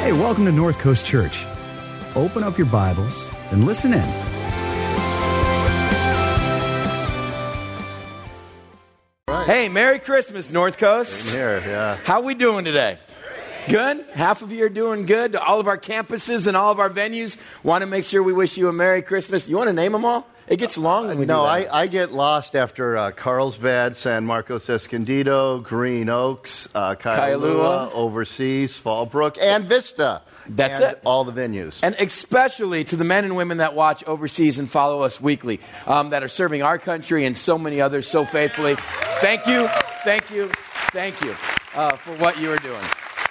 Hey, welcome to North Coast Church. Open up your Bibles and listen in. Hey, Merry Christmas, North Coast. Same here, yeah. How we doing today? Good? Half of you are doing good. To all of our campuses and all of our venues, want to make sure we wish you a Merry Christmas. You want to name them all? It gets long when we do that. I get lost after Carlsbad, San Marcos Escondido, Green Oaks, Kailua, Overseas, Fallbrook, and Vista. That's and it. All the venues. And especially to the men and women that watch overseas and follow us weekly, that are serving our country and so many others so faithfully. Thank you for what you are doing.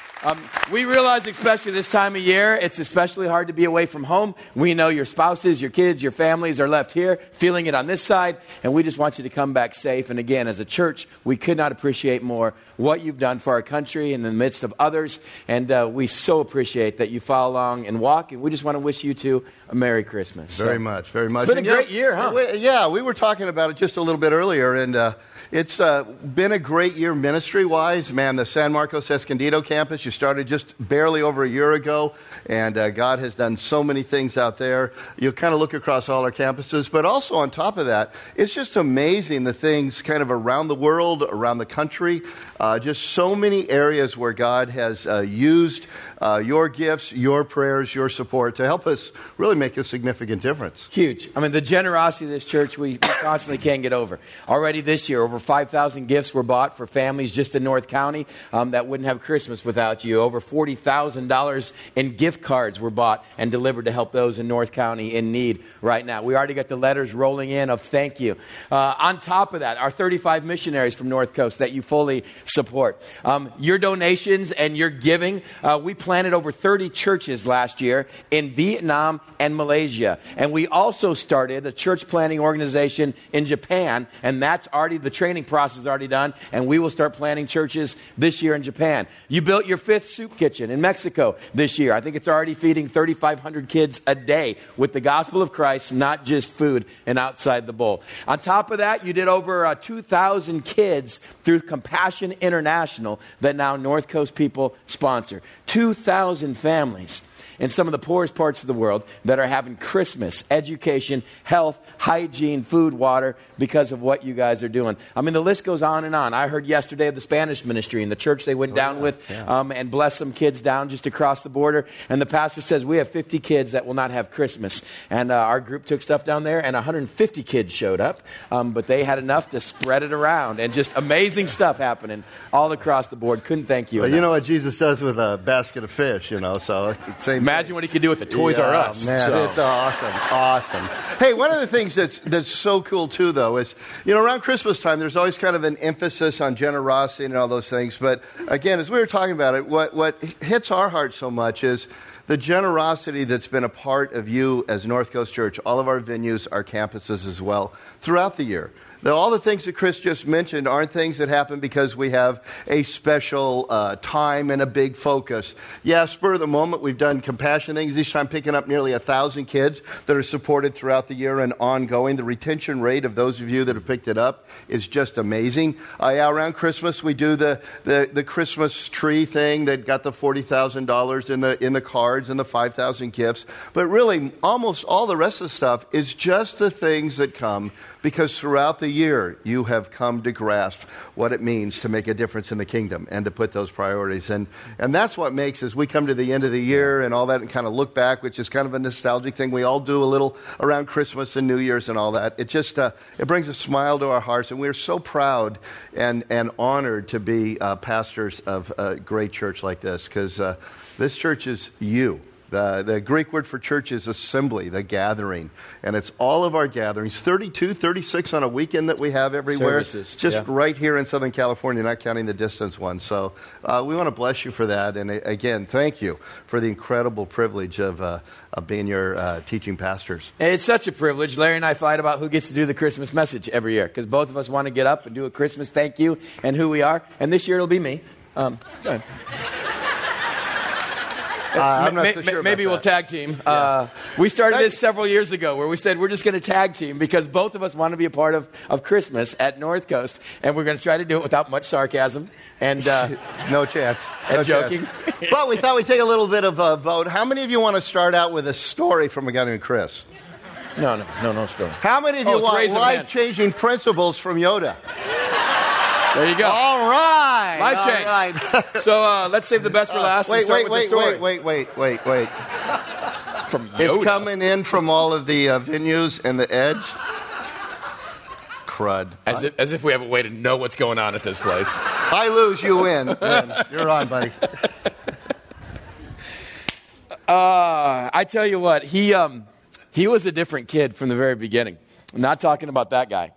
We realize, especially this time of year, it's especially hard to be away from home. We know your spouses, your kids, your families are left here, feeling it on this side, and we just want you to come back safe. And again, as a church, we could not appreciate more what you've done for our country in the midst of others, and we so appreciate that you follow along and walk, and we just want to wish you two a Merry Christmas. Very much. It's been a great year, huh? We were talking about it just a little bit earlier, and it's been a great year ministry-wise. Man, the San Marcos Escondido campus, you started just barely over a year ago, and God has done so many things out there. You kind of look across all our campuses, but also on top of that, it's just amazing the things kind of around the world, around the country, just so many areas where God has used your gifts, your prayers, your support to help us really make a significant difference. Huge. I mean, the generosity of this church, we constantly can't get over. Already this year, over 5,000 gifts were bought for families just in North County that wouldn't have Christmas without you. Over $40,000 in gift cards were bought and delivered to help those in North County in need right now. We already got the letters rolling in of thank you. On top of that, our 35 missionaries from North Coast that you fully support. Your donations and your giving, we planted over 30 churches last year in Vietnam and Malaysia. And we also started a church planting organization in Japan, and that's already, the training process is already done, and we will start planting churches this year in Japan. You built your 5th soup kitchen in Mexico this year. I think it's already feeding 3,500 kids a day with the gospel of Christ, not just food and outside the bowl. On top of that, you did over 2,000 kids through Compassion International that now North Coast people sponsor. 2,000 families in some of the poorest parts of the world that are having Christmas, education, health, hygiene, food, water, because of what you guys are doing. I mean, the list goes on and on. I heard yesterday of the Spanish ministry and the church they went down with and blessed some kids down just across the border. And the pastor says, we have 50 kids that will not have Christmas. And our group took stuff down there, and 150 kids showed up. But they had enough to spread it around. And just amazing stuff happening all across the board. Couldn't thank you enough. You know what Jesus does with a basket of fish, so same. Imagine what he could do with the Toys R Us. Man, it's awesome. Hey, one of the things that's so cool too, though, is around Christmas time, there's always kind of an emphasis on generosity and all those things. But again, as we were talking about it, what hits our heart so much is the generosity that's been a part of you as North Coast Church, all of our venues, our campuses as well, throughout the year. All the things that Chris just mentioned aren't things that happen because we have a special time and a big focus. Yeah, spur of the moment, we've done compassion things, each time picking up nearly 1,000 kids that are supported throughout the year and ongoing. The retention rate of those of you that have picked it up is just amazing. Around Christmas, we do the Christmas tree thing that got the $40,000 in the cards and the 5,000 gifts. But really, almost all the rest of the stuff is just the things that come because throughout the year, you have come to grasp what it means to make a difference in the kingdom and to put those priorities. And that's what makes, as we come to the end of the year and all that and kind of look back, which is kind of a nostalgic thing. We all do a little around Christmas and New Year's and all that. It just, it brings a smile to our hearts. And we're so proud and honored to be pastors of a great church like this because this church is you. The Greek word for church is assembly, the gathering. And it's all of our gatherings, 32, 36 on a weekend that we have everywhere. Services, just right here in Southern California, not counting the distance ones. So we want to bless you for that. And again, thank you for the incredible privilege of being your teaching pastors. It's such a privilege. Larry and I fight about who gets to do the Christmas message every year because both of us want to get up and do a Christmas thank you and who we are. And this year it'll be me. I'm not so sure maybe about we'll that. tag team. We started this several years ago where we said we're just going to tag team because both of us want to be a part of Christmas at North Coast, and we're going to try to do it without much sarcasm and No chance. and joking. But we thought we'd take a little bit of a vote. How many of you want to start out with a story from a guy named Chris? No story. How many of you it's want raise a man. life-changing principles from Yoda? There you go. All right. Life all change. right. So let's save the best for last. and start with the story. Wait. From It's Yoda. coming in from all of the venues and the edge. Crud. As if we have a way to know what's going on at this place. I lose, you win. You're on, buddy. I tell you what, he was a different kid from the very beginning. I'm not talking about that guy.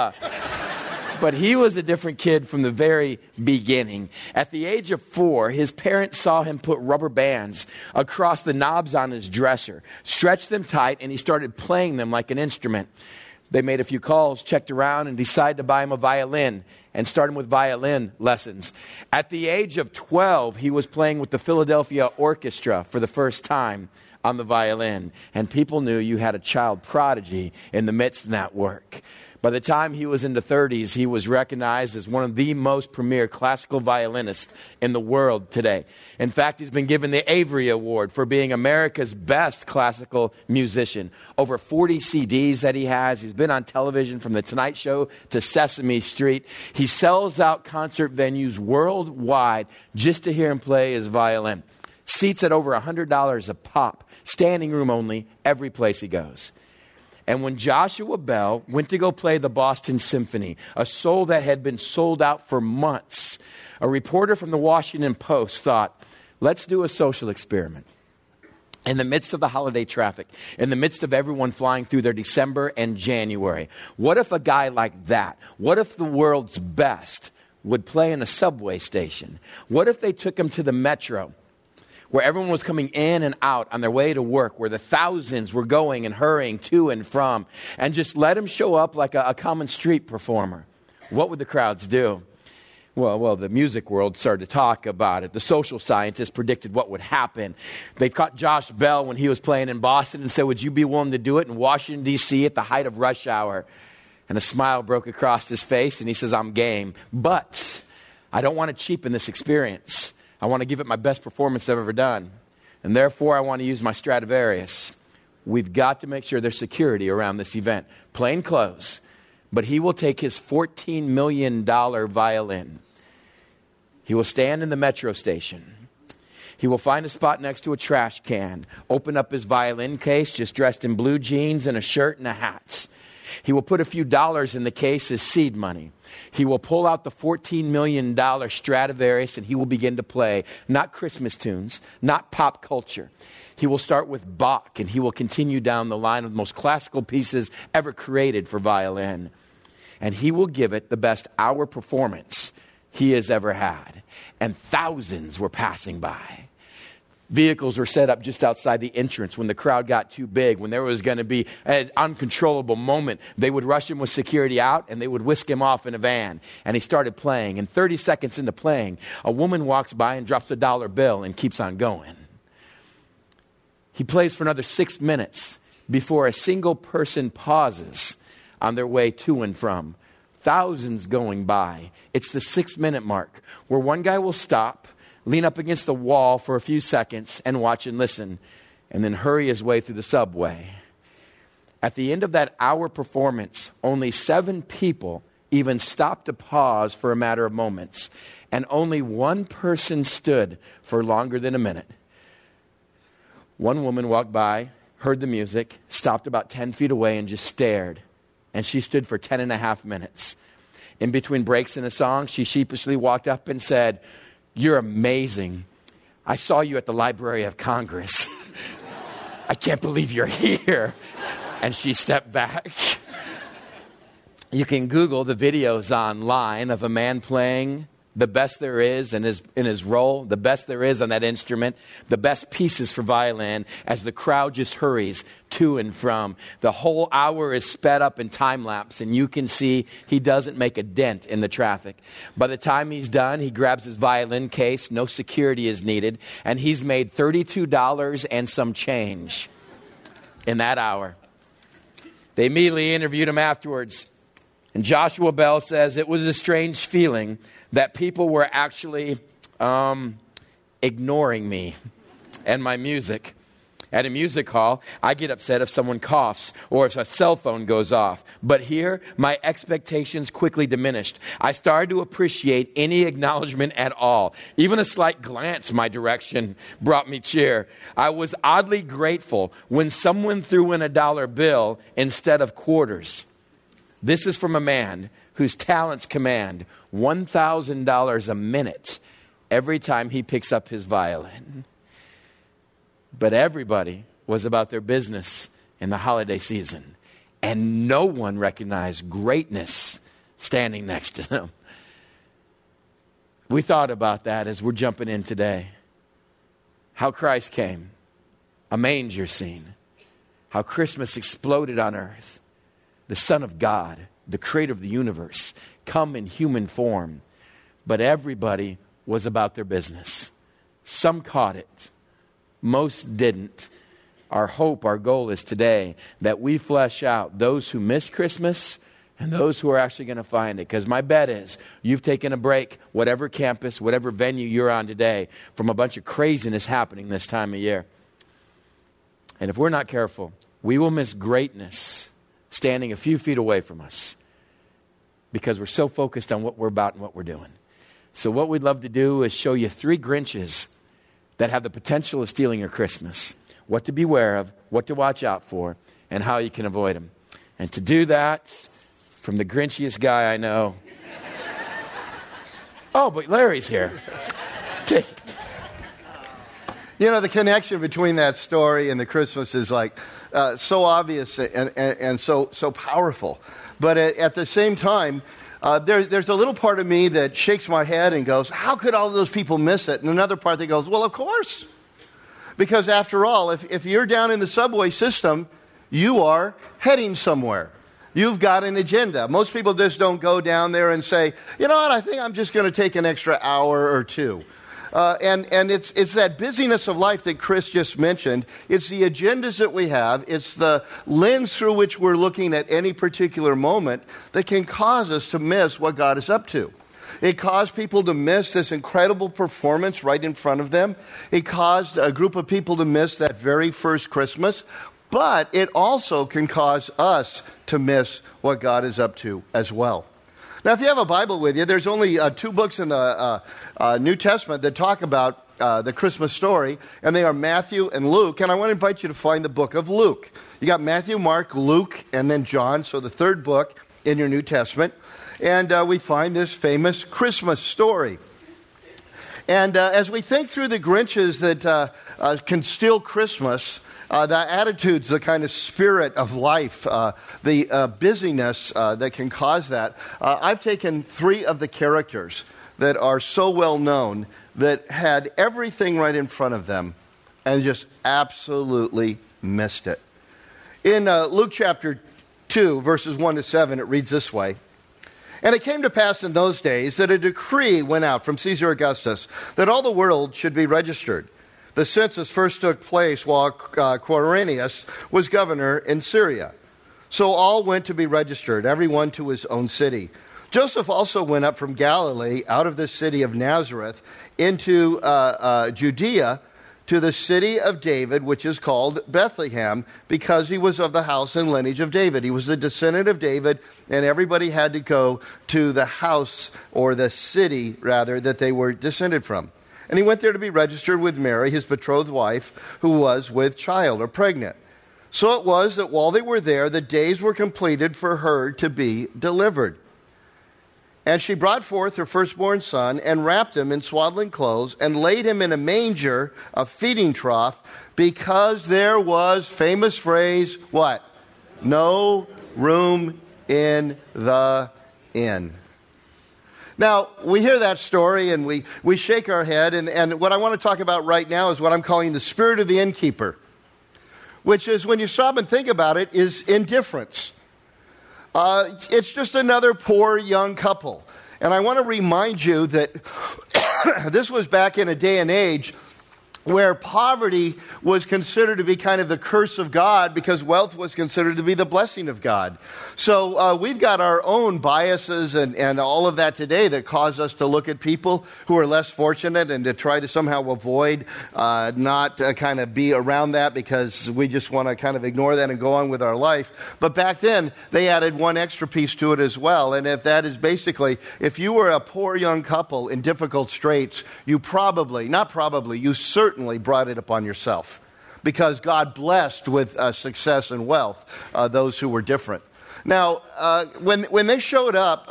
But he was a different kid from the very beginning. At the age of 4, his parents saw him put rubber bands across the knobs on his dresser, stretch them tight, and he started playing them like an instrument. They made a few calls, checked around, and decided to buy him a violin and start him with violin lessons. At the age of 12, he was playing with the Philadelphia Orchestra for the first time on the violin. And people knew you had a child prodigy in the midst of that work. By the time he was in the 30s, he was recognized as one of the most premier classical violinists in the world today. In fact, he's been given the Avery Award for being America's best classical musician. Over 40 CDs that he has. He's been on television from The Tonight Show to Sesame Street. He sells out concert venues worldwide just to hear him play his violin. Seats at over $100 a pop, standing room only, every place he goes. And when Joshua Bell went to go play the Boston Symphony, a soul that had been sold out for months, a reporter from the Washington Post thought, let's do a social experiment. In the midst of the holiday traffic, in the midst of everyone flying through their December and January, what if a guy like that, what if the world's best would play in a subway station? What if they took him to the metro, where everyone was coming in and out on their way to work, where the thousands were going and hurrying to and from, and just let him show up like a common street performer? What would the crowds do? Well, the music world started to talk about it. The social scientists predicted what would happen. They caught Josh Bell when he was playing in Boston and said, would you be willing to do it in Washington, D.C. at the height of rush hour? And a smile broke across his face, and he says, I'm game. But I don't want to cheapen this experience. I want to give it my best performance I've ever done. And therefore, I want to use my Stradivarius. We've got to make sure there's security around this event. Plain clothes. But he will take his $14 million violin. He will stand in the metro station. He will find a spot next to a trash can, open up his violin case, just dressed in blue jeans and a shirt and a hat. He will put a few dollars in the case as seed money. He will pull out the $14 million Stradivarius and he will begin to play, not Christmas tunes, not pop culture. He will start with Bach and he will continue down the line of the most classical pieces ever created for violin. And he will give it the best hour performance he has ever had. And thousands were passing by. Vehicles were set up just outside the entrance. When the crowd got too big, when there was going to be an uncontrollable moment, they would rush him with security out and they would whisk him off in a van. And he started playing. And 30 seconds into playing, a woman walks by and drops a dollar bill and keeps on going. He plays for another 6 minutes before a single person pauses on their way to and from. Thousands going by. It's the 6-minute mark where one guy will stop, lean up against the wall for a few seconds and watch and listen, and then hurry his way through the subway. At the end of that hour performance, only 7 people even stopped to pause for a matter of moments, and only one person stood for longer than a minute. One woman walked by, heard the music, stopped about 10 feet away and just stared, and she stood for 10.5 minutes. In between breaks in a song, she sheepishly walked up and said, "You're amazing. I saw you at the Library of Congress. I can't believe you're here." And she stepped back. You can Google the videos online of a man playing the best there is in his role, the best there is on that instrument, the best pieces for violin as the crowd just hurries to and from. The whole hour is sped up in time lapse, and you can see he doesn't make a dent in the traffic. By the time he's done, he grabs his violin case, no security is needed, and he's made $32 and some change in that hour. They immediately interviewed him afterwards, and Joshua Bell says it was a strange feeling that people were actually ignoring me and my music. At a music hall, I get upset if someone coughs or if a cell phone goes off. But here, my expectations quickly diminished. I started to appreciate any acknowledgement at all. Even a slight glance my direction brought me cheer. I was oddly grateful when someone threw in a dollar bill instead of quarters. This is from a man whose talents command $1,000 a minute every time he picks up his violin. But everybody was about their business in the holiday season, and no one recognized greatness standing next to them. We thought about that as we're jumping in today. How Christ came, a manger scene, how Christmas exploded on earth, the Son of God, the creator of the universe, come in human form. But everybody was about their business. Some caught it. Most didn't. Our hope, our goal is today that we flesh out those who miss Christmas and those who are actually going to find it. Because my bet is you've taken a break, whatever campus, whatever venue you're on today, from a bunch of craziness happening this time of year. And if we're not careful, we will miss greatness standing a few feet away from us because we're so focused on what we're about and what we're doing. So what we'd love to do is show you 3 Grinches that have the potential of stealing your Christmas, what to beware of, what to watch out for, and how you can avoid them. And to do that, from the Grinchiest guy I know. Oh, but Larry's here. Take it. You know, the connection between that story and the Christmas is like so obvious and so powerful. But at the same time, there's a little part of me that shakes my head and goes, how could all those people miss it? And another part that goes, well, of course. Because after all, if you're down in the subway system, you are heading somewhere. You've got an agenda. Most people just don't go down there and say, you know what, I think I'm just going to take an extra hour or two. And it's that busyness of life that Chris just mentioned. It's the agendas that we have. It's the lens through which we're looking at any particular moment that can cause us to miss what God is up to. It caused people to miss this incredible performance right in front of them. It caused a group of people to miss that very first Christmas. But it also can cause us to miss what God is up to as well. Now, if you have a Bible with you, there's only 2 books in the New Testament that talk about the Christmas story, and they are Matthew and Luke. And I want to invite you to find the book of Luke. You got Matthew, Mark, Luke, and then John, so the 3rd book in your New Testament. And we find this famous Christmas story. And as we think through the Grinches that can steal Christmas, the attitudes, the kind of spirit of life, the busyness that can cause that. I've taken 3 of the characters that are so well known that had everything right in front of them and just absolutely missed it. In Luke chapter 2, verses 1 to 7, it reads this way. And it came to pass in those days that a decree went out from Caesar Augustus that all the world should be registered. The census first took place while Quirinius was governor in Syria. So all went to be registered, everyone to his own city. Joseph also went up from Galilee, out of the city of Nazareth, into Judea, to the city of David, which is called Bethlehem, because he was of the house and lineage of David. He was a descendant of David, and everybody had to go to the house, or the city, rather, that they were descended from. And he went there to be registered with Mary, his betrothed wife, who was with child or pregnant. So it was that while they were there, the days were completed for her to be delivered. And she brought forth her firstborn son and wrapped him in swaddling clothes and laid him in a manger, a feeding trough, because there was, famous phrase, what? No room in the inn. Now, we hear that story and we shake our head, and what I want to talk about right now is what I'm calling the spirit of the innkeeper, which is, when you stop and think about it, is indifference. It's just another poor young couple. And I want to remind you that this was back in a day and age where poverty was considered to be kind of the curse of God, because wealth was considered to be the blessing of God. So we've got our own biases and all of that today that cause us to look at people who are less fortunate and to try to somehow avoid not kind of be around that, because we just want to kind of ignore that and go on with our life. But back then, they added one extra piece to it as well. And if that is basically, if you were a poor young couple in difficult straits, you you certainly brought it upon yourself, because God blessed with success and wealth those who were different. Now, when they showed up,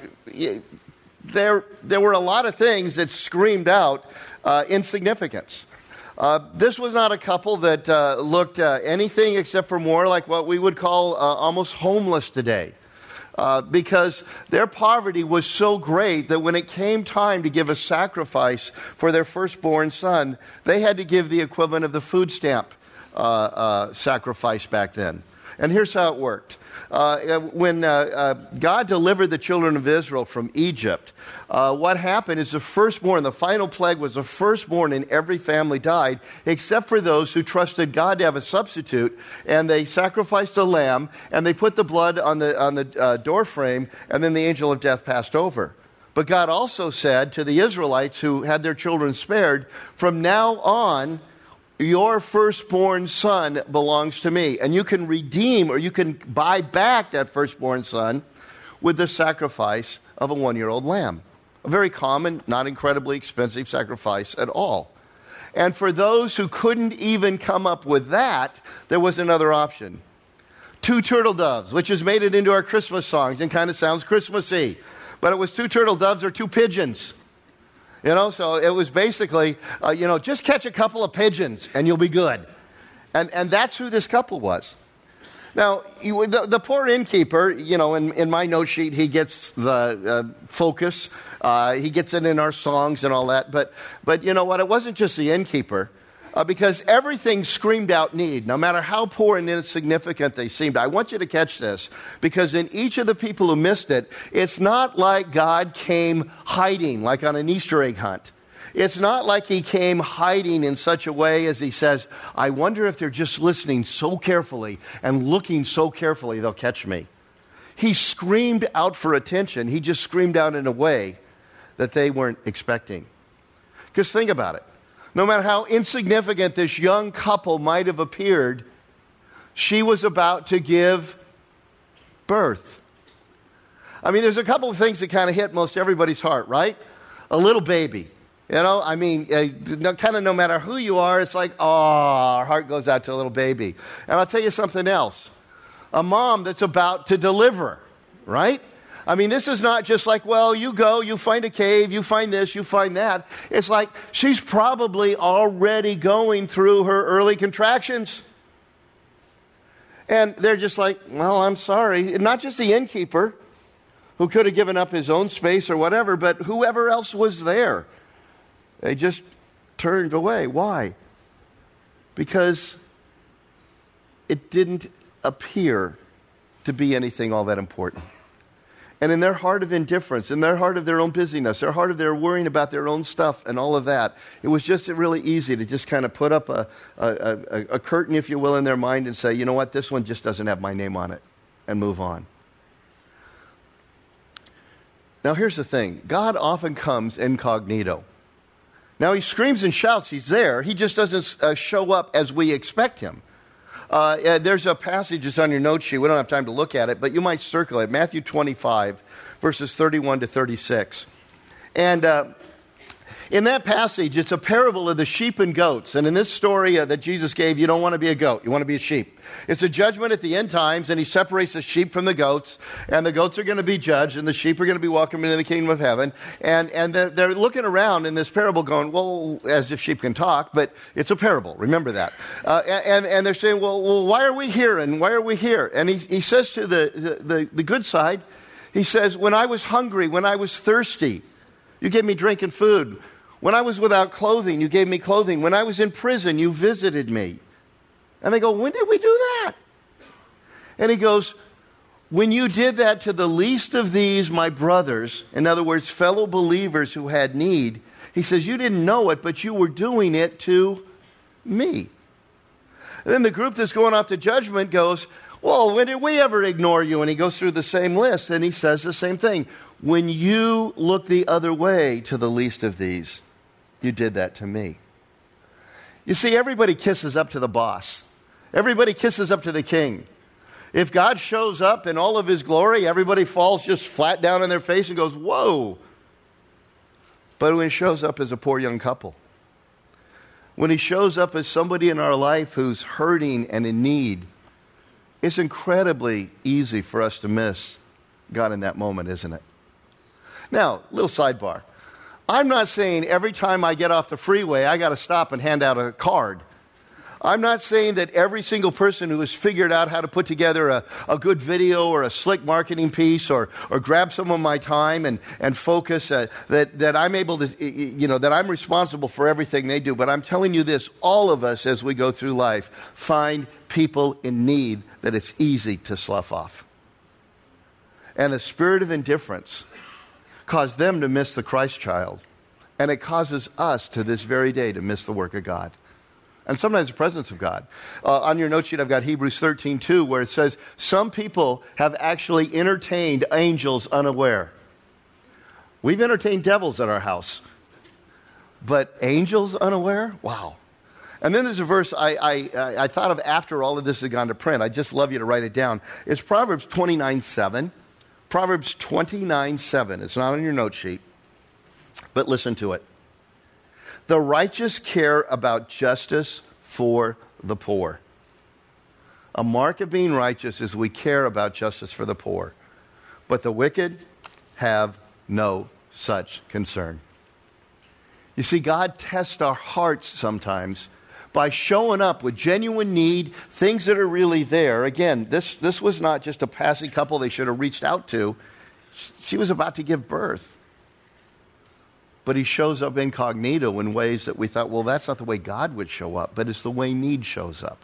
there were a lot of things that screamed out insignificance. This was not a couple that looked anything except for more like what we would call almost homeless today. Because their poverty was so great that when it came time to give a sacrifice for their firstborn son, they had to give the equivalent of the food stamp sacrifice back then. And here's how it worked. When God delivered the children of Israel from Egypt, what happened is the firstborn, the final plague was the firstborn in every family died, except for those who trusted God to have a substitute, and they sacrificed a lamb, and they put the blood on the door frame, and then the angel of death passed over. But God also said to the Israelites who had their children spared, from now on, your firstborn son belongs to me. And you can redeem, or you can buy back that firstborn son with the sacrifice of a 1-year-old lamb. A very common, not incredibly expensive sacrifice at all. And for those who couldn't even come up with that, there was another option. 2 turtle doves, which has made it into our Christmas songs and kind of sounds Christmassy. But it was 2 turtle doves or 2 pigeons. So it was basically, just catch a couple of pigeons and you'll be good. And that's who this couple was. Now, the poor innkeeper, in my note sheet, he gets the focus. He gets it in our songs and all that. But you know what? It wasn't just the innkeeper. Because everything screamed out need, no matter how poor and insignificant they seemed. I want you to catch this, because in each of the people who missed it, it's not like God came hiding, like on an Easter egg hunt. It's not like he came hiding in such a way as he says, I wonder if they're just listening so carefully and looking so carefully they'll catch me. He screamed out for attention. He just screamed out in a way that they weren't expecting. Because think about it. No matter how insignificant this young couple might have appeared, she was about to give birth. I mean, there's a couple of things that kind of hit most everybody's heart, right? A little baby. Kind of no matter who you are, it's like, our heart goes out to a little baby. And I'll tell you something else. A mom that's about to deliver, right? I mean, this is not just like, well, you go, you find a cave, you find this, you find that. It's like she's probably already going through her early contractions. And they're just like, well, I'm sorry. Not just the innkeeper, who could have given up his own space or whatever, but whoever else was there. They just turned away. Why? Because it didn't appear to be anything all that important. And in their heart of indifference, in their heart of their own busyness, their heart of their worrying about their own stuff and all of that, it was just really easy to just kind of put up a curtain, if you will, in their mind and say, you know what, this one just doesn't have my name on it, and move on. Now here's the thing. God often comes incognito. Now he screams and shouts, he's there. He just doesn't show up as we expect him. There's a passage that's on your note sheet. We don't have time to look at it, but you might circle it. Matthew 25, verses 31 to 36. And in that passage, it's a parable of the sheep and goats. And in this story that Jesus gave, you don't want to be a goat. You want to be a sheep. It's a judgment at the end times, and he separates the sheep from the goats. And the goats are going to be judged, and the sheep are going to be welcomed into the kingdom of heaven. And they're looking around in this parable going, well, as if sheep can talk, but it's a parable. Remember that. And they're saying, well, why are we here? And why are we here? And he says to the good side, He says, when I was hungry, when I was thirsty, you gave me drink and food. When I was without clothing, you gave me clothing. When I was in prison, you visited me. And they go, when did we do that? And he goes, when you did that to the least of these, my brothers, in other words, fellow believers who had need, he says, you didn't know it, but you were doing it to me. And then the group that's going off to judgment goes, well, when did we ever ignore you? And he goes through the same list, and he says the same thing. When you look the other way to the least of these, you did that to me. You see, everybody kisses up to the boss. Everybody kisses up to the king. If God shows up in all of his glory, everybody falls just flat down on their face and goes, whoa. But when he shows up as a poor young couple, when he shows up as somebody in our life who's hurting and in need, it's incredibly easy for us to miss God in that moment, isn't it? Now, little sidebar. I'm not saying every time I get off the freeway, I got to stop and hand out a card. I'm not saying that every single person who has figured out how to put together a good video or a slick marketing piece or grab some of my time and focus, that I'm able to, that I'm responsible for everything they do. But I'm telling you this, all of us as we go through life find people in need that it's easy to slough off. And the spirit of indifference caused them to miss the Christ child. And it causes us to this very day to miss the work of God. And sometimes the presence of God. On your note sheet, I've got Hebrews 13:2, where it says, some people have actually entertained angels unaware. We've entertained devils at our house. But angels unaware? Wow. And then there's a verse I thought of after all of this had gone to print. I'd just love you to write it down. It's Proverbs 29:7. Proverbs 29:7. It's not on your note sheet. But listen to it. The righteous care about justice for the poor. A mark of being righteous is we care about justice for the poor. But the wicked have no such concern. You see, God tests our hearts sometimes by showing up with genuine need, things that are really there. Again, this was not just a passing couple they should have reached out to. She was about to give birth. But he shows up incognito in ways that we thought, well, that's not the way God would show up, but it's the way need shows up.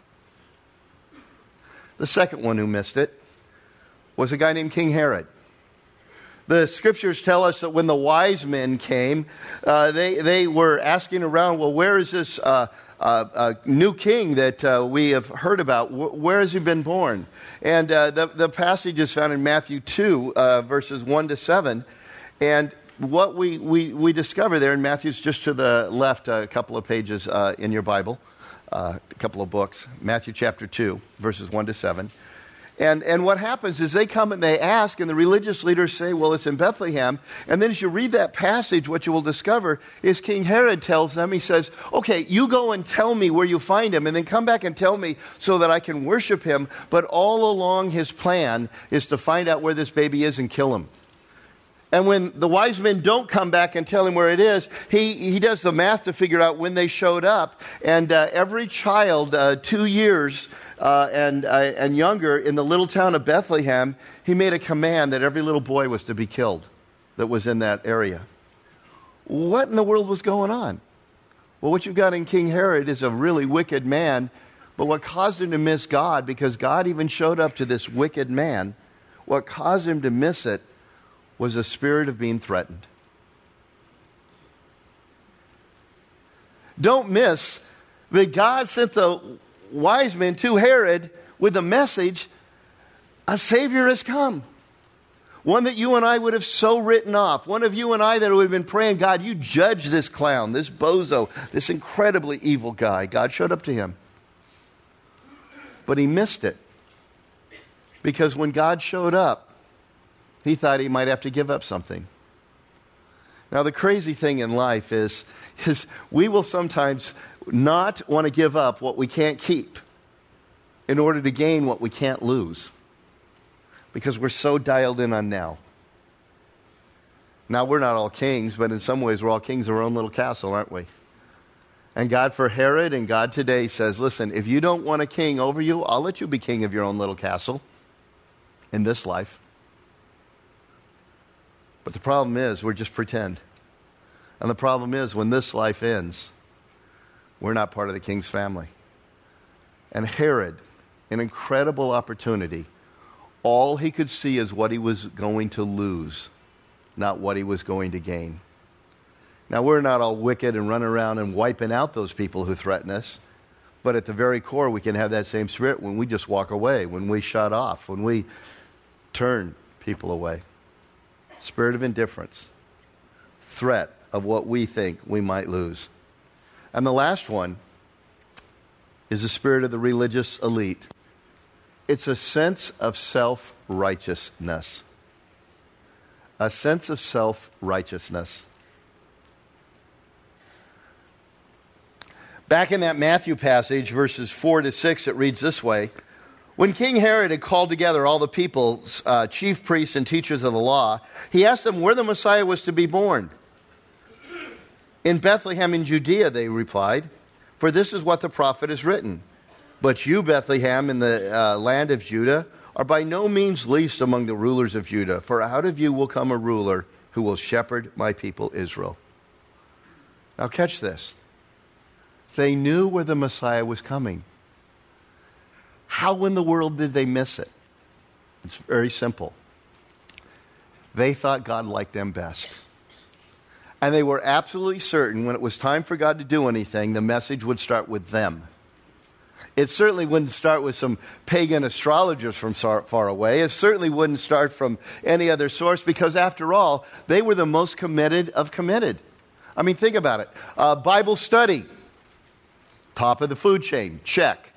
The second one who missed it was a guy named King Herod. The scriptures tell us that when the wise men came, they were asking around, well, where is this new king that we have heard about? Where has he been born? And the passage is found in Matthew 2, verses 1 to 7. And what we discover there in Matthew's just to the left, a couple of pages in your Bible, a couple of books, Matthew chapter 2, verses 1 to 7. And what happens is they come and they ask, and the religious leaders say, well, it's in Bethlehem. And then as you read that passage, what you will discover is King Herod tells them, he says, okay, you go and tell me where you find him, and then come back and tell me so that I can worship him. But all along his plan is to find out where this baby is and kill him. And when the wise men don't come back and tell him where it is, he does the math to figure out when they showed up. And every child, 2 years and younger, in the little town of Bethlehem, he made a command that every little boy was to be killed that was in that area. What in the world was going on? Well, what you've got in King Herod is a really wicked man. But what caused him to miss God, because God even showed up to this wicked man, what caused him to miss it was a spirit of being threatened. Don't miss that God sent the wise men to Herod with a message, a Savior has come. One that you and I would have so written off. One of you and I that would have been praying, God, you judge this clown, this bozo, this incredibly evil guy. God showed up to him. But he missed it. Because when God showed up, he thought he might have to give up something. Now, the crazy thing in life is we will sometimes not want to give up what we can't keep in order to gain what we can't lose. Because we're so dialed in on now. Now, we're not all kings, but in some ways we're all kings of our own little castle, aren't we? And God for Herod and God today says, listen, if you don't want a king over you, I'll let you be king of your own little castle in this life. But the problem is, we're just pretend. And the problem is, when this life ends, we're not part of the king's family. And Herod, an incredible opportunity, all he could see is what he was going to lose, not what he was going to gain. Now, we're not all wicked and running around and wiping out those people who threaten us. But at the very core, we can have that same spirit when we just walk away, when we shut off, when we turn people away. Spirit of indifference. Threat of what we think we might lose. And the last one is the spirit of the religious elite. It's a sense of self-righteousness. A sense of self-righteousness. Back in that Matthew passage, verses 4 to 6, it reads this way. When King Herod had called together all the people's chief priests and teachers of the law, he asked them where the Messiah was to be born. In Bethlehem in Judea, they replied, for this is what the prophet has written. But you, Bethlehem, in the land of Judah, are by no means least among the rulers of Judah, for out of you will come a ruler who will shepherd my people Israel. Now catch this. They knew where the Messiah was coming. How in the world did they miss it? It's very simple. They thought God liked them best. And they were absolutely certain when it was time for God to do anything, the message would start with them. It certainly wouldn't start with some pagan astrologers from far away. It certainly wouldn't start from any other source because, after all, they were the most committed of committed. I mean, think about it. Bible study, top of the food chain, check.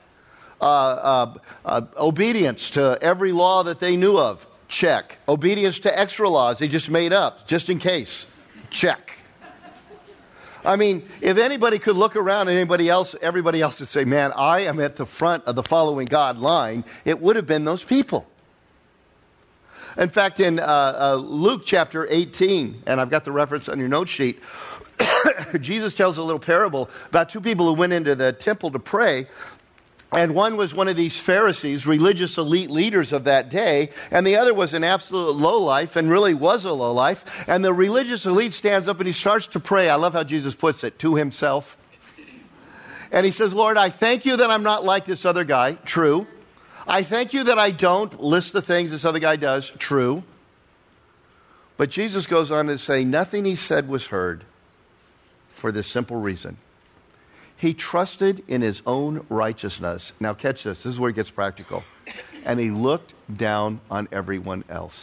Obedience to every law that they knew of, check. Obedience to extra laws they just made up, just in case, check. I mean, if anybody could look around at everybody else would say, man, I am at the front of the following God line, it would have been those people. In fact, in Luke chapter 18, and I've got the reference on your note sheet, Jesus tells a little parable about two people who went into the temple to pray. And one was one of these Pharisees, religious elite leaders of that day, and the other was an absolute lowlife, and really was a lowlife. And the religious elite stands up and he starts to pray. I love how Jesus puts it, to himself. And he says, Lord, I thank you that I'm not like this other guy. True. I thank you that I don't list the things this other guy does. True. But Jesus goes on to say, nothing he said was heard for this simple reason. He trusted in his own righteousness. Now catch this. This is where it gets practical. And he looked down on everyone else.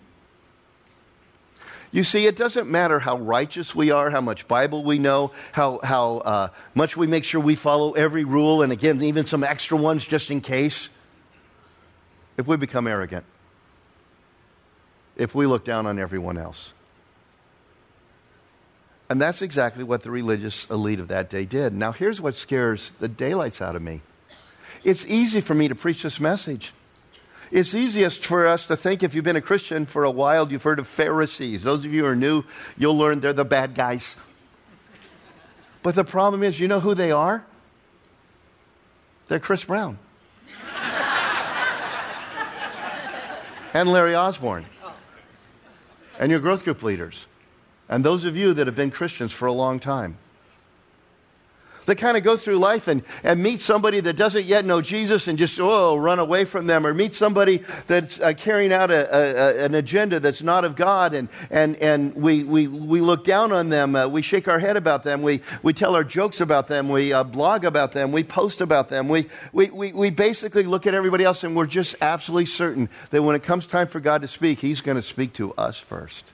You see, it doesn't matter how righteous we are, how much Bible we know, how much we make sure we follow every rule, and again, even some extra ones just in case. If we become arrogant, if we look down on everyone else. And that's exactly what the religious elite of that day did. Now, here's what scares the daylights out of me. It's easy for me to preach this message. It's easiest for us to think, if you've been a Christian for a while, you've heard of Pharisees. Those of you who are new, you'll learn they're the bad guys. But the problem is, you know who they are? They're Chris Brown. And Larry Osborne. And your growth group leaders. And those of you that have been Christians for a long time. They kind of go through life and meet somebody that doesn't yet know Jesus and just, run away from them. Or meet somebody that's carrying out an agenda that's not of God. And we look down on them. We shake our head about them. We tell our jokes about them. We blog about them. We post about them. We basically look at everybody else and we're just absolutely certain that when it comes time for God to speak, He's going to speak to us first.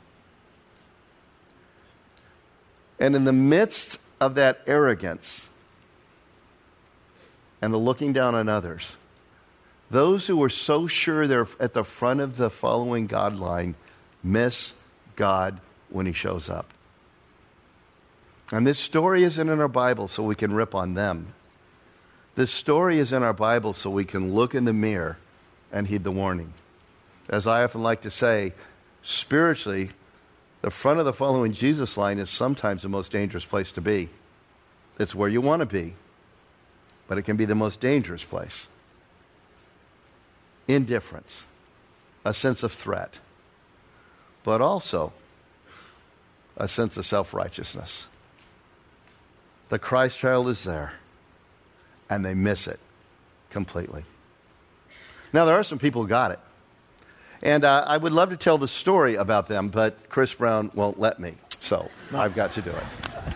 And in the midst of that arrogance and the looking down on others, those who were so sure they're at the front of the following God line miss God when He shows up. And this story isn't in our Bible so we can rip on them. This story is in our Bible so we can look in the mirror and heed the warning. As I often like to say, spiritually, the front of the following Jesus line is sometimes the most dangerous place to be. It's where you want to be, but it can be the most dangerous place. Indifference, a sense of threat. but also a sense of self-righteousness. The Christ child is there, and they miss it completely. Now, there are some people who got it. And I would love to tell the story about them, but Chris Brown won't let me. So I've got to do it.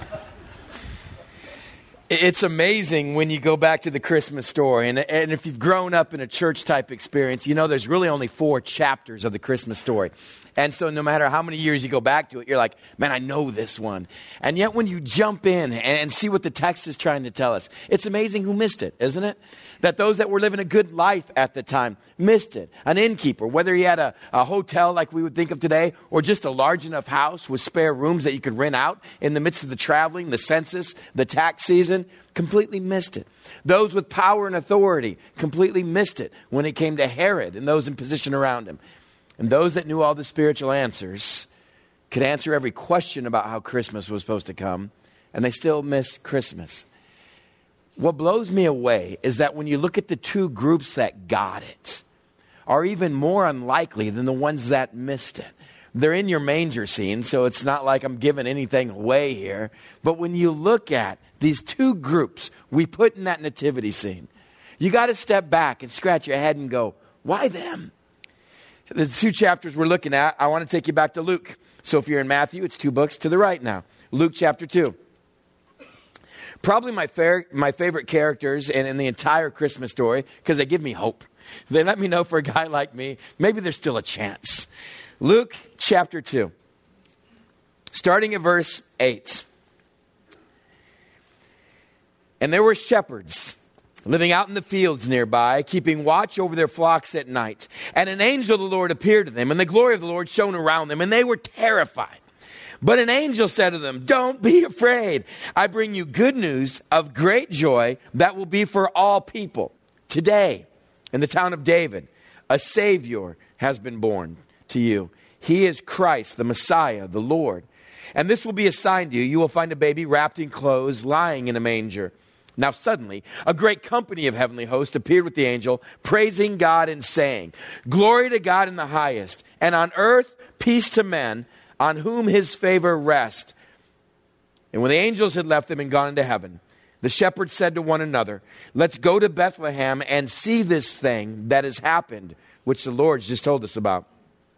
It's amazing when you go back to the Christmas story. And if you've grown up in a church-type experience, you know there's really only 4 chapters of the Christmas story. And so no matter how many years you go back to it, you're like, man, I know this one. And yet when you jump in and see what the text is trying to tell us, it's amazing who missed it, isn't it? That those that were living a good life at the time missed it. An innkeeper, whether he had a hotel like we would think of today, or just a large enough house with spare rooms that you could rent out in the midst of the traveling, the census, the tax season, completely missed it. Those with power and authority completely missed it when it came to Herod and those in position around him. And those that knew all the spiritual answers could answer every question about how Christmas was supposed to come, and they still missed Christmas. What blows me away is that when you look at the 2 groups that got it, are even more unlikely than the ones that missed it. They're in your manger scene, so it's not like I'm giving anything away here. But when you look at these 2 groups we put in that nativity scene, you got to step back and scratch your head and go, why them? The 2 chapters we're looking at, I want to take you back to Luke. So if you're in Matthew, it's 2 books to the right now. Luke chapter 2. Probably my favorite characters in the entire Christmas story, because they give me hope. They let me know for a guy like me, maybe there's still a chance. Luke chapter 2, starting at verse 8. And there were shepherds living out in the fields nearby, keeping watch over their flocks at night. And an angel of the Lord appeared to them, and the glory of the Lord shone around them, and they were terrified. But an angel said to them, don't be afraid. I bring you good news of great joy that will be for all people. Today, in the town of David, a Savior has been born to you. He is Christ, the Messiah, the Lord. And this will be a sign to you. You will find a baby wrapped in clothes, lying in a manger. Now suddenly, a great company of heavenly hosts appeared with the angel, praising God and saying, glory to God in the highest, and on earth peace to men, on whom his favor rests. And when the angels had left them and gone into heaven, the shepherds said to one another, let's go to Bethlehem and see this thing that has happened, which the Lord's just told us about.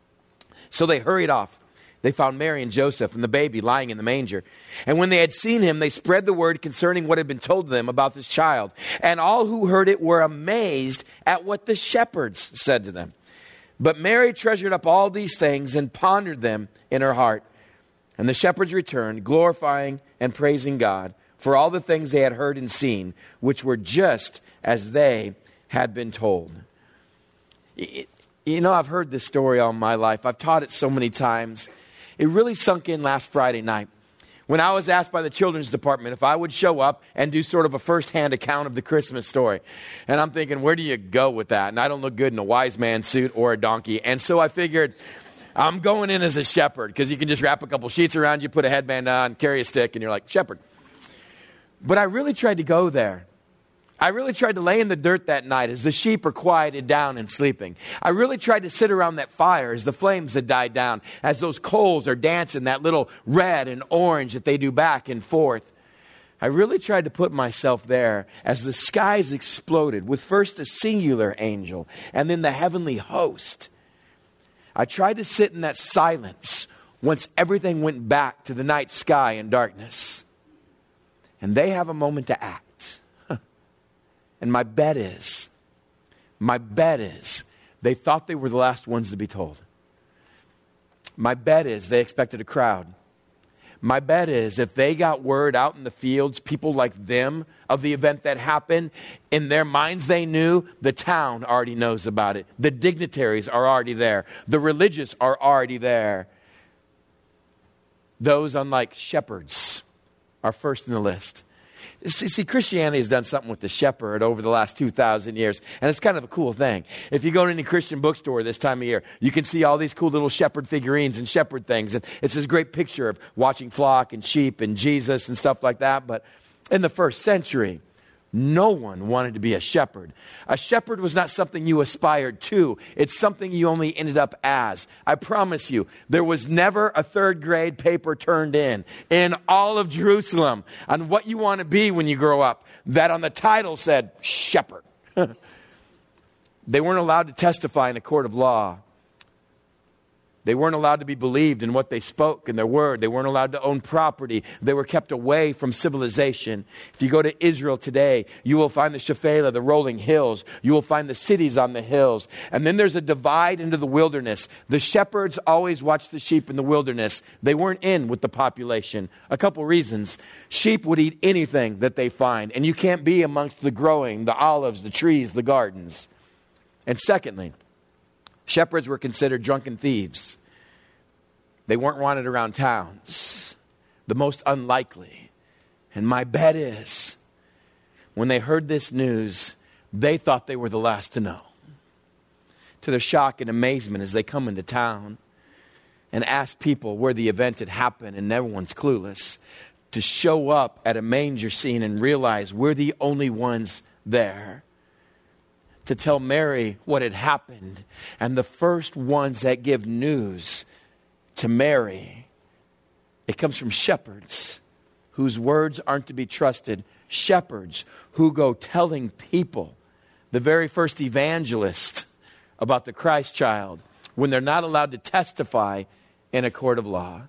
So they hurried off. They found Mary and Joseph and the baby lying in the manger. And when they had seen him, they spread the word concerning what had been told them about this child. And all who heard it were amazed at what the shepherds said to them. But Mary treasured up all these things and pondered them in her heart. And the shepherds returned, glorifying and praising God for all the things they had heard and seen, which were just as they had been told. You know, I've heard this story all my life. I've taught it so many times. It really sunk in last Friday night when I was asked by the children's department if I would show up and do sort of a first-hand account of the Christmas story. And I'm thinking, where do you go with that? And I don't look good in a wise man suit or a donkey. And so I figured I'm going in as a shepherd, because you can just wrap a couple sheets around you, put a headband on, carry a stick, and you're like, shepherd. But I really tried to go there. I really tried to lay in the dirt that night as the sheep are quieted down and sleeping. I really tried to sit around that fire as the flames had died down, as those coals are dancing that little red and orange that they do back and forth. I really tried to put myself there as the skies exploded with first a singular angel and then the heavenly host. I tried to sit in that silence once everything went back to the night sky and darkness. And they have a moment to act. And my bet is, they thought they were the last ones to be told. My bet is they expected a crowd. My bet is if they got word out in the fields, people like them, of the event that happened, in their minds they knew the town already knows about it. The dignitaries are already there. The religious are already there. Those, unlike shepherds, are first in the list. See, Christianity has done something with the shepherd over the last 2,000 years, and it's kind of a cool thing. If you go to any Christian bookstore this time of year, you can see all these cool little shepherd figurines and shepherd things, and it's this great picture of watching flock and sheep and Jesus and stuff like that. But in the first century, No one wanted to be a shepherd. A shepherd was not something you aspired to. It's something you only ended up as. I promise you, there was never a third grade paper turned in all of Jerusalem on what you want to be when you grow up that on the title said shepherd. They weren't allowed to testify in a court of law. They weren't allowed to be believed in what they spoke and their word. They weren't allowed to own property. They were kept away from civilization. If you go to Israel today, you will find the Shephelah, the rolling hills. You will find the cities on the hills. And then there's a divide into the wilderness. The shepherds always watched the sheep in the wilderness. They weren't in with the population. A couple reasons. Sheep would eat anything that they find. And you can't be amongst the growing, the olives, the trees, the gardens. And secondly, shepherds were considered drunken thieves. They weren't wanted around towns. The most unlikely. And my bet is, when they heard this news, they thought they were the last to know. To their shock and amazement as they come into town and ask people where the event had happened, and everyone's clueless, to show up at a manger scene and realize we're the only ones there. To tell Mary what had happened. And the first ones that give news to Mary, it comes from shepherds whose words aren't to be trusted. Shepherds who go telling people, the very first evangelist, about the Christ child when they're not allowed to testify in a court of law.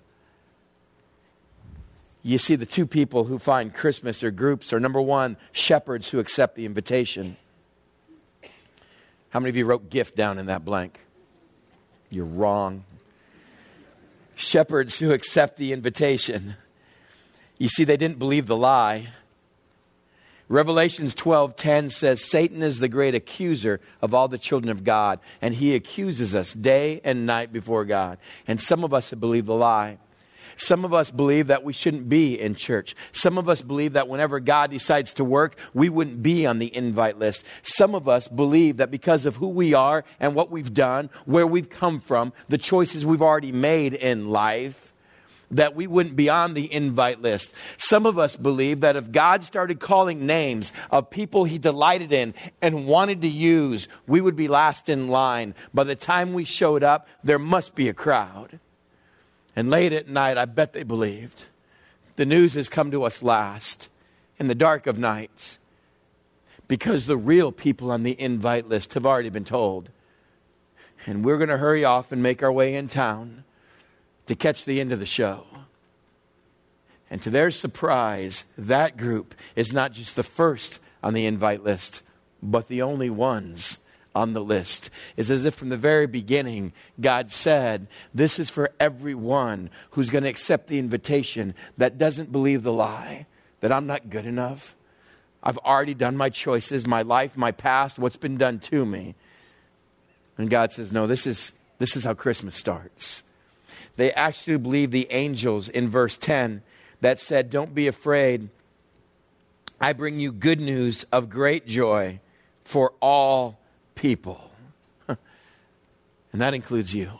You see, the two people who find Christmas or groups are, number one, shepherds who accept the invitation. How many of you wrote gift down in that blank? You're wrong. Shepherds who accept the invitation. You see, they didn't believe the lie. Revelations 12:10 says, Satan is the great accuser of all the children of God, and he accuses us day and night before God. And some of us have believed the lie. Some of us believe that we shouldn't be in church. Some of us believe that whenever God decides to work, we wouldn't be on the invite list. Some of us believe that because of who we are and what we've done, where we've come from, the choices we've already made in life, that we wouldn't be on the invite list. Some of us believe that if God started calling names of people he delighted in and wanted to use, we would be last in line. By the time we showed up, there must be a crowd. And late at night, I bet they believed. The news has come to us last, in the dark of night, because the real people on the invite list have already been told. And we're going to hurry off and make our way in town to catch the end of the show. And to their surprise, that group is not just the first on the invite list, but the only ones on the list. It's as if from the very beginning, God said, this is for everyone who's going to accept the invitation that doesn't believe the lie, that I'm not good enough. I've already done my choices, my life, my past, what's been done to me. And God says, no, this is how Christmas starts. They actually believe the angels in verse 10 that said, don't be afraid. I bring you good news of great joy for all people. And that includes you.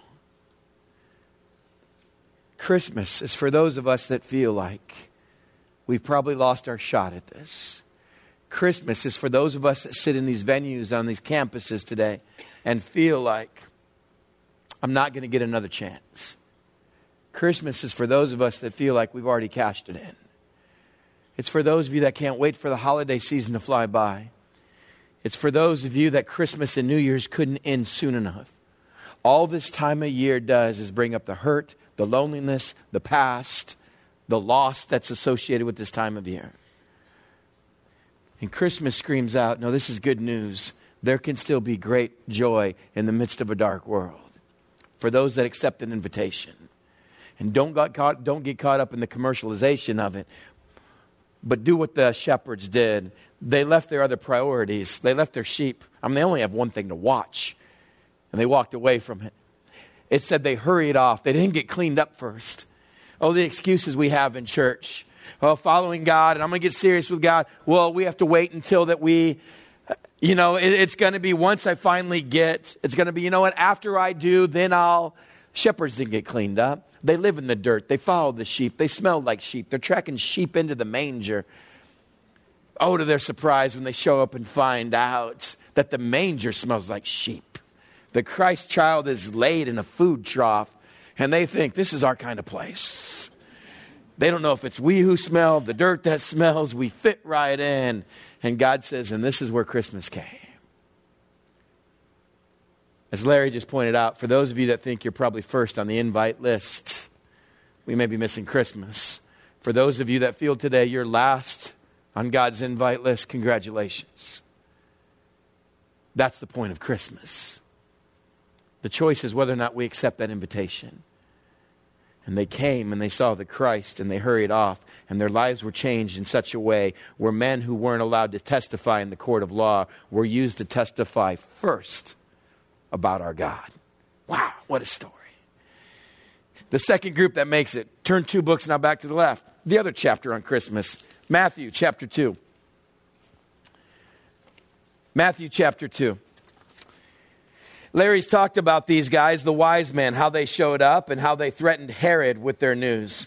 Christmas is for those of us that feel like we've probably lost our shot at this. Christmas is for those of us that sit in these venues on these campuses today and feel like I'm not going to get another chance. Christmas is for those of us that feel like we've already cashed it in. It's for those of you that can't wait for the holiday season to fly by. It's for those of you that Christmas and New Year's couldn't end soon enough. All this time of year does is bring up the hurt, the loneliness, the past, the loss that's associated with this time of year. And Christmas screams out, no, this is good news. There can still be great joy in the midst of a dark world for those that accept an invitation. And don't get caught up in the commercialization of it, but do what the shepherds did. They left their other priorities. They left their sheep. They only have one thing to watch. And they walked away from it. It said they hurried off. They didn't get cleaned up first. Oh, the excuses we have in church. Oh, following God, and I'm going to get serious with God. Well, we have to wait until that it's going to be once I finally get, it's going to be, after I do, then I'll. Shepherds didn't get cleaned up. They live in the dirt. They follow the sheep. They smell like sheep. They're tracking sheep into the manger. Oh, to their surprise when they show up and find out that the manger smells like sheep. The Christ child is laid in a food trough, and they think this is our kind of place. They don't know if it's we who smell, the dirt that smells, we fit right in. And God says, and this is where Christmas came. As Larry just pointed out, for those of you that think you're probably first on the invite list, we may be missing Christmas. For those of you that feel today you're last on God's invite list, congratulations. That's the point of Christmas. The choice is whether or not we accept that invitation. And they came and they saw the Christ and they hurried off, and their lives were changed in such a way where men who weren't allowed to testify in the court of law were used to testify first about our God. Wow, what a story. The second group that makes it, turn 2 books now back to the left. The other chapter on Christmas, Matthew chapter 2. Matthew chapter 2. Larry's talked about these guys, the wise men, how they showed up and how they threatened Herod with their news.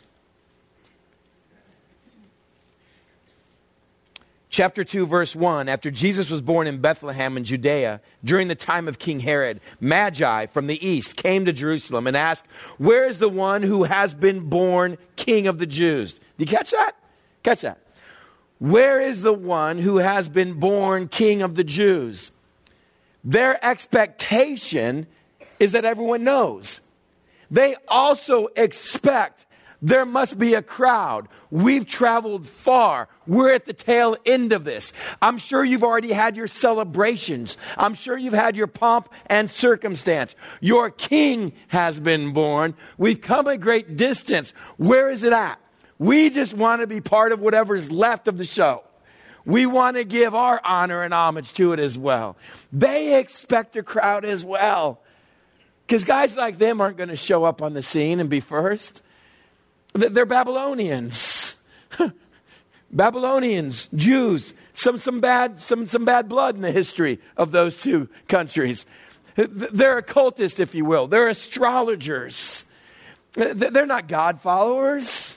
Chapter 2, verse 1, after Jesus was born in Bethlehem in Judea, during the time of King Herod, Magi from the east came to Jerusalem and asked, where is the one who has been born King of the Jews? Did you catch that? Catch that. Where is the one who has been born King of the Jews? Their expectation is that everyone knows. They also expect there must be a crowd. We've traveled far. We're at the tail end of this. I'm sure you've already had your celebrations. I'm sure you've had your pomp and circumstance. Your king has been born. We've come a great distance. Where is it at? We just want to be part of whatever's left of the show. We want to give our honor and homage to it as well. They expect a crowd as well. Because guys like them aren't going to show up on the scene and be first. They're Babylonians. Babylonians, Jews, some bad blood in the history of those two countries. They're occultists, if you will. They're astrologers. They're not God followers.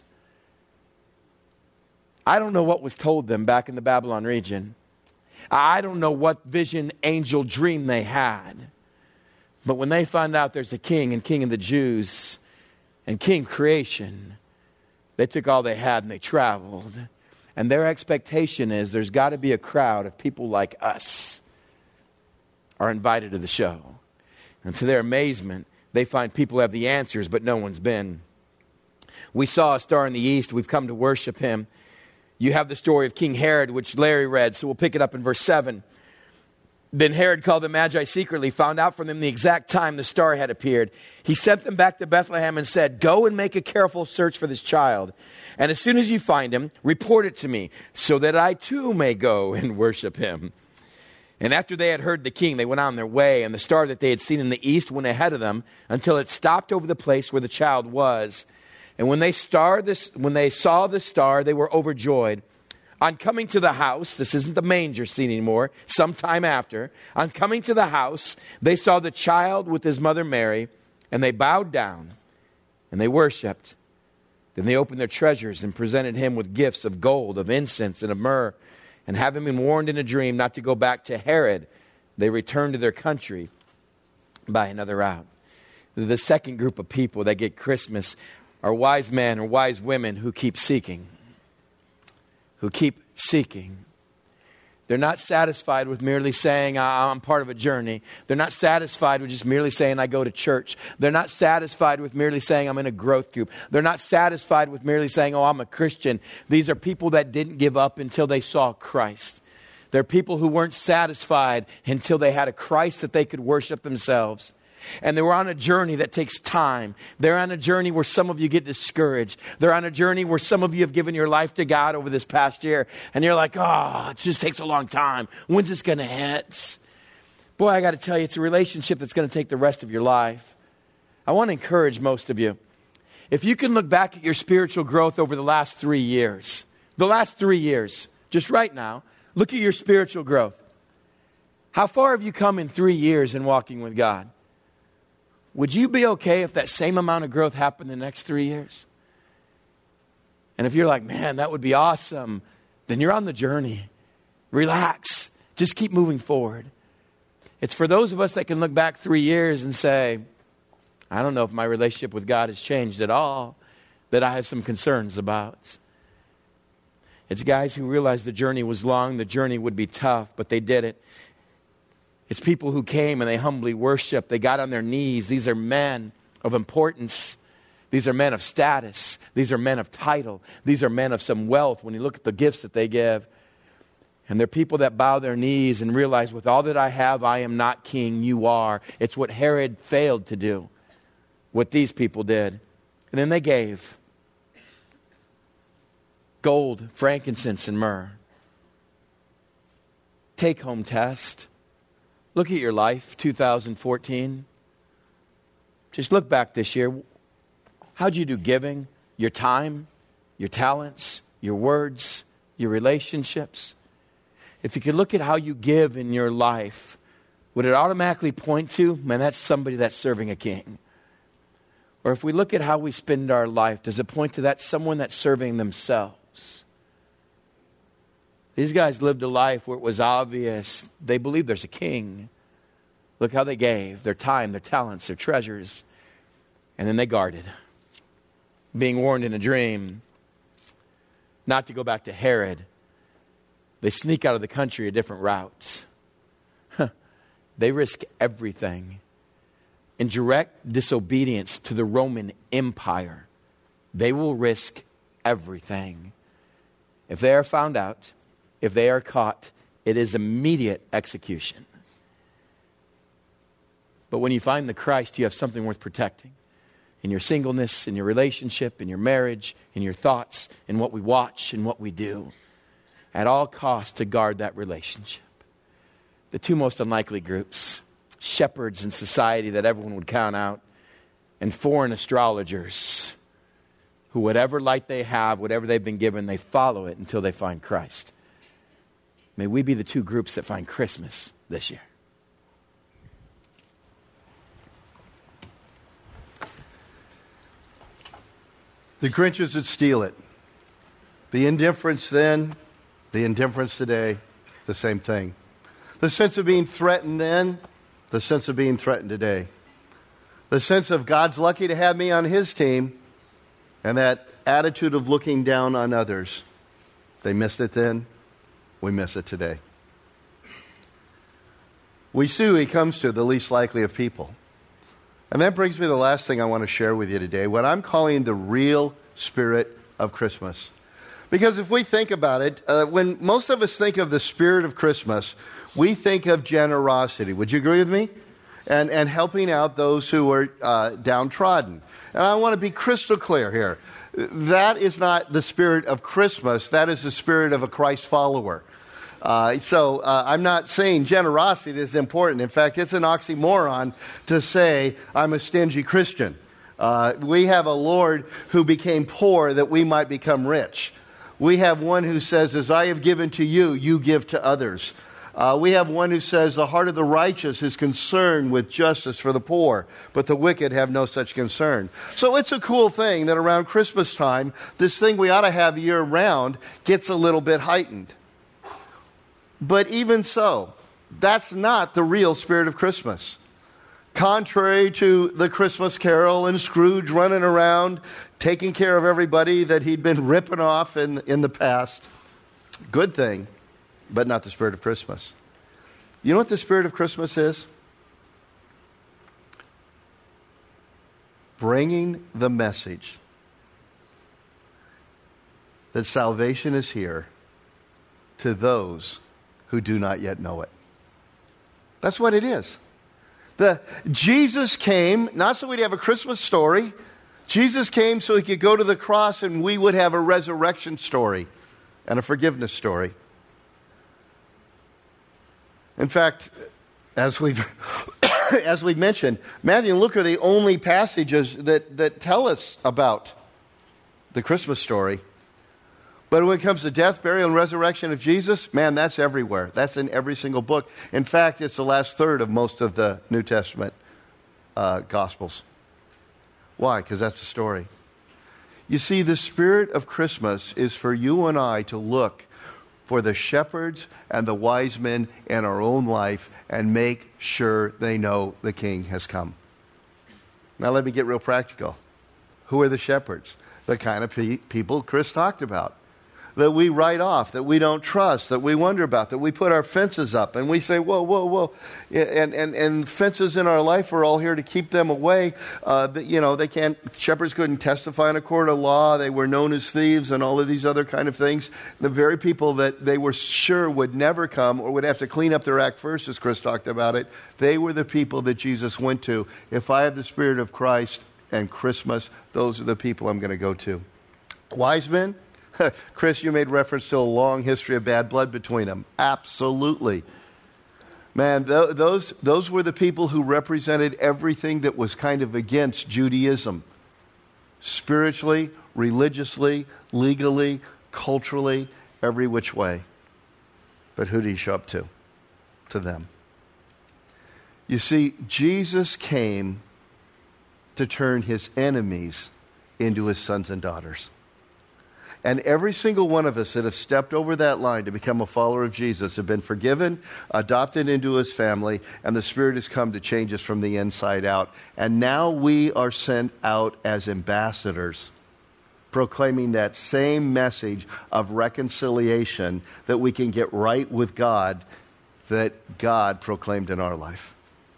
I don't know what was told them back in the Babylon region. I don't know what vision, angel, dream they had. But when they find out there's a king and king of the Jews and king creation, they took all they had and they traveled. And their expectation is there's got to be a crowd of people like us are invited to the show. And to their amazement, they find people have the answers, but no one's been. We saw a star in the east. We've come to worship him. You have the story of King Herod, which Larry read, so we'll pick it up in verse 7. Then Herod called the Magi secretly, found out from them the exact time the star had appeared. He sent them back to Bethlehem and said, go and make a careful search for this child. And as soon as you find him, report it to me, so that I too may go and worship him. And after they had heard the king, they went on their way, and the star that they had seen in the east went ahead of them until it stopped over the place where the child was. And when they saw the star, they were overjoyed. On coming to the house, this isn't the manger scene anymore, sometime after, on coming to the house, they saw the child with his mother Mary, and they bowed down, and they worshiped. Then they opened their treasures and presented him with gifts of gold, of incense, and of myrrh. And having been warned in a dream not to go back to Herod, they returned to their country by another route. The second group of people that get Christmas are wise men or wise women who keep seeking. Who keep seeking. They're not satisfied with merely saying, I'm part of a journey. They're not satisfied with just merely saying, I go to church. They're not satisfied with merely saying, I'm in a growth group. They're not satisfied with merely saying, I'm a Christian. These are people that didn't give up until they saw Christ. They're people who weren't satisfied until they had a Christ that they could worship themselves. And they were on a journey that takes time. They're on a journey where some of you get discouraged. They're on a journey where some of you have given your life to God over this past year. And you're like, it just takes a long time. When's this going to hit? Boy, I got to tell you, it's a relationship that's going to take the rest of your life. I want to encourage most of you. If you can look back at your spiritual growth over the last 3 years, just right now, look at your spiritual growth. How far have you come in 3 years in walking with God? Would you be okay if that same amount of growth happened in the next 3 years? And if you're like, man, that would be awesome, then you're on the journey. Relax. Just keep moving forward. It's for those of us that can look back 3 years and say, I don't know if my relationship with God has changed at all, that I have some concerns about. It's guys who realized the journey was long, the journey would be tough, but they did it. It's people who came and they humbly worshiped. They got on their knees. These are men of importance. These are men of status. These are men of title. These are men of some wealth when you look at the gifts that they give. And they're people that bow their knees and realize, with all that I have, I am not king, you are. It's what Herod failed to do, what these people did. And then they gave gold, frankincense, and myrrh. Take-home test. Look at your life, 2014. Just look back this year. How'd you do giving? Your time, your talents, your words, your relationships? If you could look at how you give in your life, would it automatically point to, man, that's somebody that's serving a king? Or if we look at how we spend our life, does it point to that someone that's serving themselves? These guys lived a life where it was obvious they believe there's a king. Look how they gave their time, their talents, their treasures. And then they guarded, being warned in a dream not to go back to Herod. They sneak out of the country a different route. They risk everything. In direct disobedience to the Roman Empire, they will risk everything. If they are found out, if they are caught, it is immediate execution. But when you find the Christ, you have something worth protecting. In your singleness, in your relationship, in your marriage, in your thoughts, in what we watch, in what we do. At all costs to guard that relationship. The two most unlikely groups, shepherds in society that everyone would count out, and foreign astrologers who whatever light they have, whatever they've been given, they follow it until they find Christ. May we be the two groups that find Christmas this year. The Grinches that steal it. The indifference then, the indifference today, the same thing. The sense of being threatened then, the sense of being threatened today. The sense of God's lucky to have me on his team, and that attitude of looking down on others. They missed it then, we miss it today. We see who he comes to, the least likely of people. And that brings me to the last thing I want to share with you today, what I'm calling the real spirit of Christmas. Because if we think about it, when most of us think of the spirit of Christmas, we think of generosity. Would you agree with me? And helping out those who are downtrodden. And I want to be crystal clear here. That is not the spirit of Christmas. That is the spirit of a Christ follower. So I'm not saying generosity is important. In fact, it's an oxymoron to say I'm a stingy Christian. We have a Lord who became poor that we might become rich. We have one who says, as I have given to you, you give to others. We have one who says, the heart of the righteous is concerned with justice for the poor, but the wicked have no such concern. So it's a cool thing that around Christmas time, this thing we ought to have year round gets a little bit heightened. But even so, that's not the real spirit of Christmas. Contrary to the Christmas Carol and Scrooge running around taking care of everybody that he'd been ripping off in the past. Good thing, but not the spirit of Christmas. You know what the spirit of Christmas is? Bringing the message that salvation is here to those who do not yet know it. That's what it is. Jesus came, not so we'd have a Christmas story. Jesus came so he could go to the cross and we would have a resurrection story and a forgiveness story. In fact, as we've mentioned, Matthew and Luke are the only passages that tell us about the Christmas story. But when it comes to death, burial, and resurrection of Jesus, man, that's everywhere. That's in every single book. In fact, it's the last third of most of the New Testament Gospels. Why? Because that's the story. You see, the spirit of Christmas is for you and I to look for the shepherds and the wise men in our own life and make sure they know the King has come. Now let me get real practical. Who are the shepherds? The kind of people Chris talked about, that we write off, that we don't trust, that we wonder about, that we put our fences up and we say, whoa, whoa, whoa. And fences in our life are all here to keep them away. Shepherds couldn't testify in a court of law. They were known as thieves and all of these other kind of things. The very people that they were sure would never come or would have to clean up their act first, as Chris talked about it, they were the people that Jesus went to. If I have the Spirit of Christ and Christmas, those are the people I'm going to go to. Wise men? Chris, you made reference to a long history of bad blood between them. Absolutely. Man, those were the people who represented everything that was kind of against Judaism. Spiritually, religiously, legally, culturally, every which way. But who did he show up to? To them. You see, Jesus came to turn his enemies into his sons and daughters. And every single one of us that has stepped over that line to become a follower of Jesus have been forgiven, adopted into his family, and the Spirit has come to change us from the inside out. And now we are sent out as ambassadors, proclaiming that same message of reconciliation that we can get right with God that God proclaimed in our life.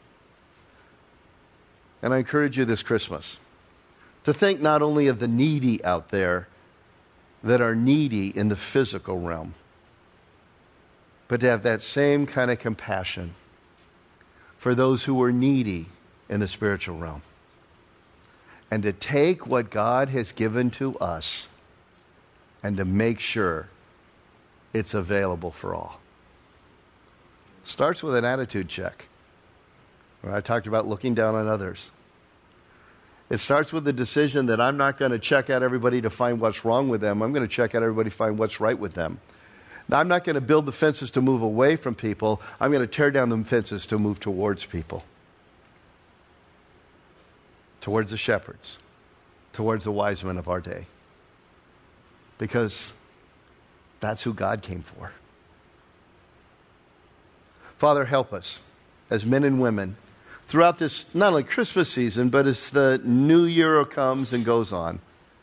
And I encourage you this Christmas to think not only of the needy out there that are needy in the physical realm, but to have that same kind of compassion for those who are needy in the spiritual realm. And to take what God has given to us and to make sure it's available for all. It starts with an attitude check. I talked about looking down on others. It starts with the decision that I'm not going to check out everybody to find what's wrong with them. I'm going to check out everybody to find what's right with them. Now, I'm not going to build the fences to move away from people. I'm going to tear down the fences to move towards people. Towards the shepherds. Towards the wise men of our day. Because that's who God came for. Father, help us as men and women throughout this, not only Christmas season, but as the new year comes and goes on,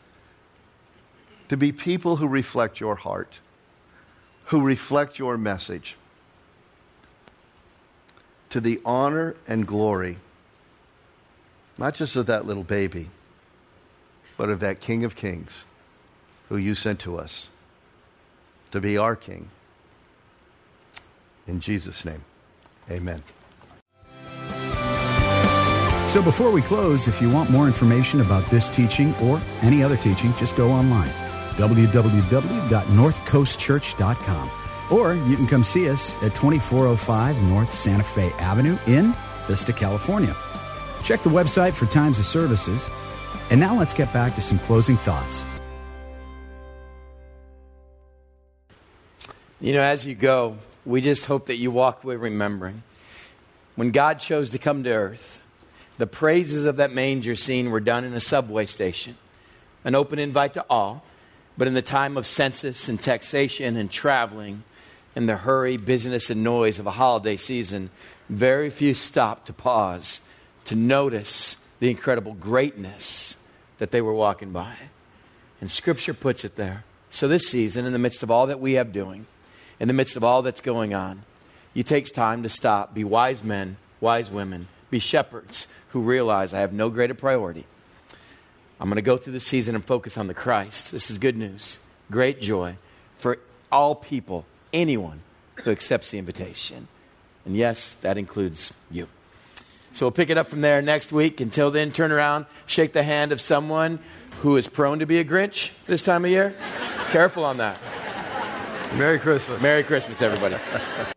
to be people who reflect your heart, who reflect your message, to the honor and glory, not just of that little baby, but of that King of Kings who you sent to us to be our King. In Jesus' name, amen. So before we close, if you want more information about this teaching or any other teaching, just go online, www.northcoastchurch.com. Or you can come see us at 2405 North Santa Fe Avenue in Vista, California. Check the website for times of services. And now let's get back to some closing thoughts. You know, as you go, we just hope that you walk away remembering when God chose to come to earth, the praises of that manger scene were done in a subway station, an open invite to all. But in the time of census and taxation and traveling, in the hurry, busyness, and noise of a holiday season, very few stopped to pause to notice the incredible greatness that they were walking by. And Scripture puts it there. So this season, in the midst of all that we have doing, in the midst of all that's going on, you take time to stop, be wise men, wise women, be shepherds who realize I have no greater priority. I'm going to go through the season and focus on the Christ. This is good news, great joy for all people, anyone who accepts the invitation. And yes, that includes you. So we'll pick it up from there next week. Until then, turn around, shake the hand of someone who is prone to be a Grinch this time of year. Careful on that. Merry Christmas. Merry Christmas, everybody.